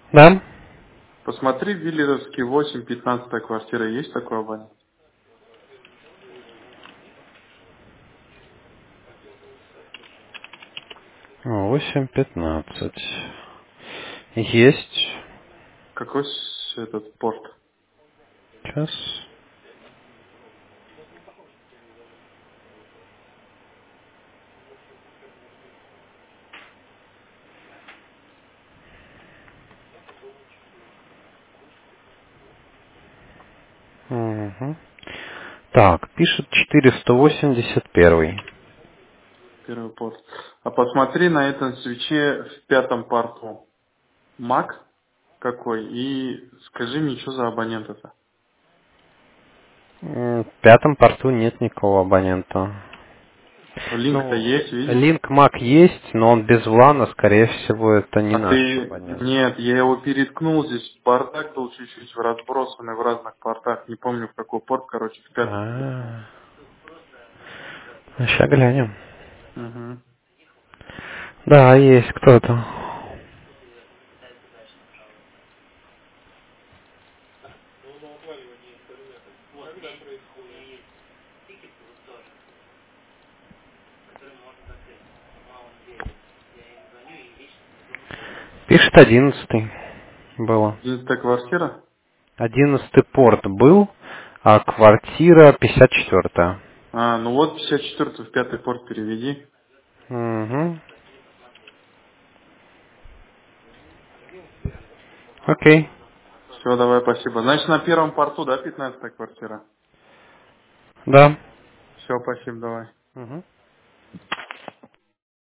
Да. Посмотри, Виллеровский 8, 15 квартира. Есть такой абонент? 8:15. Есть. Какой этот порт? Сейчас. Угу. Так, пишет 481. Первый порт. А посмотри на этом свече в 5 порту. Мак какой? И скажи мне, что за абонент это? В пятом порту нет никакого абонента. Линк-то Ну, есть, видишь? линк Mac есть, но он без влана, скорее всего, это не А наш ты... абонент. Нет, я его переткнул, здесь бардак был чуть-чуть разбросанный в разных портах. Не помню, в какой порт, короче, в 5 переткнул. Сейчас глянем. Угу. Да, есть кто-то. Пишет 11 было. 11 квартира? 11 порт был, а квартира 54. А, ну вот 54 в 5 порт переведи. Угу. Окей. Все, давай, спасибо. Значит, на первом порту, да, 15 квартира? Да. Все, спасибо, давай. Угу.